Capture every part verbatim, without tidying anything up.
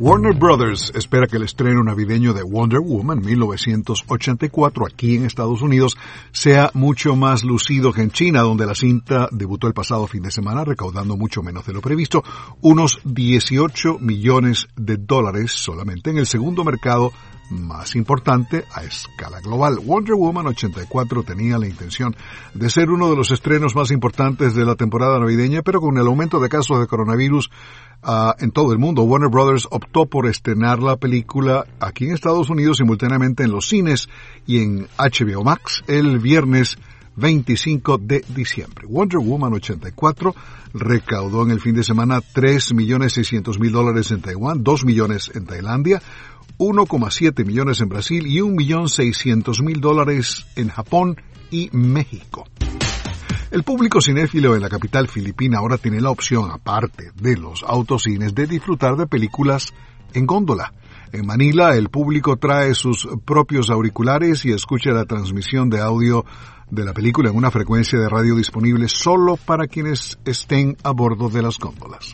Warner Brothers espera que el estreno navideño de Wonder Woman mil novecientos ochenta y cuatro aquí en Estados Unidos sea mucho más lucido que en China, donde la cinta debutó el pasado fin de semana recaudando mucho menos de lo previsto, unos dieciocho millones de dólares solamente en el segundo mercado más importante a escala global. Wonder Woman ochenta y cuatro tenía la intención de ser uno de los estrenos más importantes de la temporada navideña, pero con el aumento de casos de coronavirus Uh, en todo el mundo, Warner Brothers optó por estrenar la película aquí en Estados Unidos simultáneamente en los cines y en H B O Max el viernes veinticinco de diciembre. Wonder Woman ochenta y cuatro recaudó en el fin de semana tres millones seiscientos mil dólares en Taiwán, dos millones en Tailandia, uno coma siete millones en Brasil y un millón seiscientos mil dólares en Japón y México. El público cinéfilo en la capital filipina ahora tiene la opción, aparte de los autocines, de disfrutar de películas en góndola. En Manila, el público trae sus propios auriculares y escucha la transmisión de audio de la película en una frecuencia de radio disponible solo para quienes estén a bordo de las góndolas.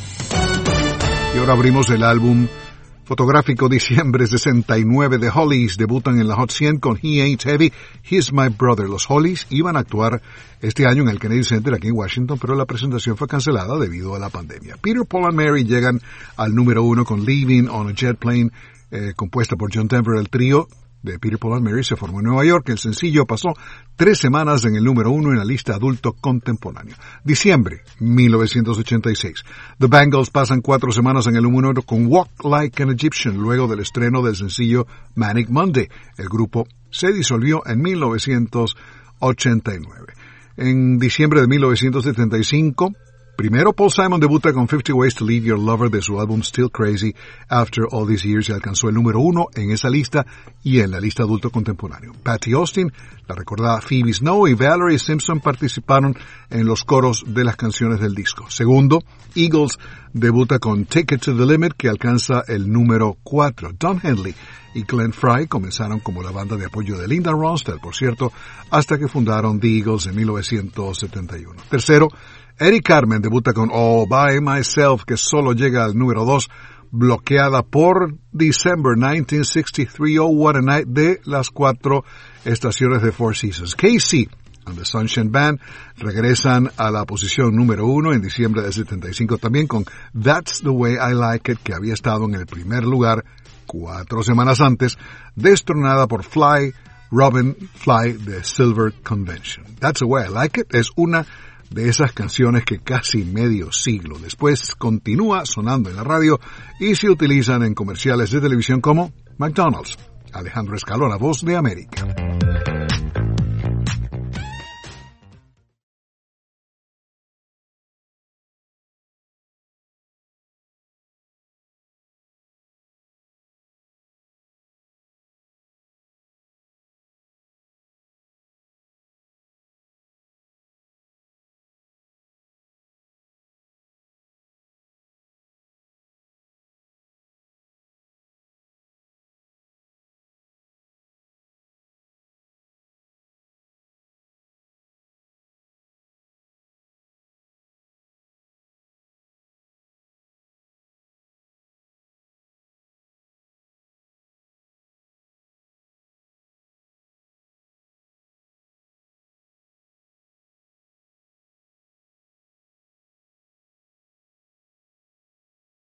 Y ahora abrimos el álbum fotográfico Diciembre sesenta y nueve de Hollies. Debutan en la Hot cien con He Ain't Heavy, He's My Brother. Los Hollies iban a actuar este año en el Kennedy Center aquí en Washington, pero la presentación fue cancelada debido a la pandemia. Peter, Paul and Mary llegan al número uno con Leaving on a Jet Plane, eh, compuesta por John Denver. El trío de Peter, Paul and Mary se formó en Nueva York. El sencillo pasó tres semanas en el número uno en la lista adulto contemporáneo. Diciembre mil novecientos ochenta y seis. The Bangles pasan cuatro semanas en el número uno con Walk Like an Egyptian luego del estreno del sencillo Manic Monday. El grupo se disolvió en mil novecientos ochenta y nueve. En diciembre de mil novecientos setenta y cinco, primero Paul Simon debuta con Fifty Ways to Leave Your Lover de su álbum Still Crazy After All These Years y alcanzó el número uno en esa lista y en la lista adulto contemporáneo. Patty Austin, la recordada Phoebe Snow y Valerie Simpson participaron en los coros de las canciones del disco. Segundo, Eagles debuta con Take It to the Limit que alcanza el número cuatro. Don Henley y Glenn Frey comenzaron como la banda de apoyo de Linda Ronstadt, por cierto, hasta que fundaron The Eagles en mil novecientos setenta y uno. Tercero, Eddie Carmen debuta con All By Myself, que solo llega al número dos, bloqueada por December nineteen sixty-three, Oh What a Night, de las cuatro estaciones de Four Seasons. K C and the Sunshine Band regresan a la posición número uno en diciembre de setenta y cinco también con That's the Way I Like It, que había estado en el primer lugar cuatro semanas antes, destronada por Fly, Robin Fly de Silver Convention. That's the Way I Like It es una de esas canciones que casi medio siglo después continúa sonando en la radio y se utilizan en comerciales de televisión como McDonald's. Alejandro Escalona, Voz de América.